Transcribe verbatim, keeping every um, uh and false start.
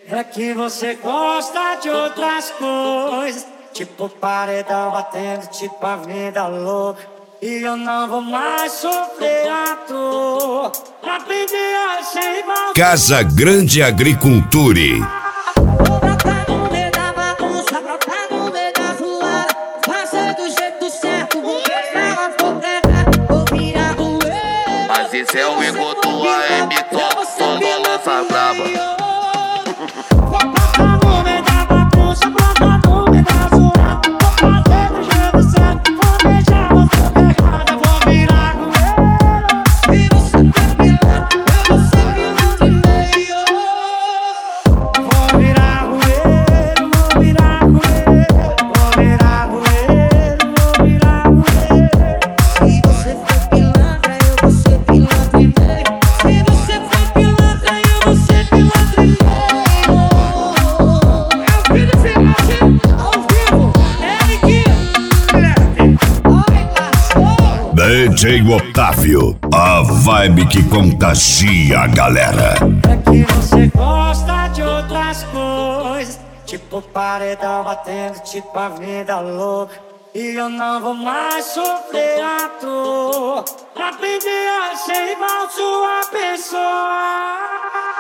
É que você gosta de outras coisas, tipo paredão batendo, tipo a vida louca. E eu não vou mais sofrer à toa. Aprendi a ser igual. Casa Grande Agriculture. Mas esse é o Igor do A M Top, só balança braba. D J Otávio, a vibe que contagia a galera. É que você gosta de outras coisas, tipo paredão batendo, tipo a vida louca. E eu não vou mais sofrer à toa. Aprendi a ser igual sua pessoa.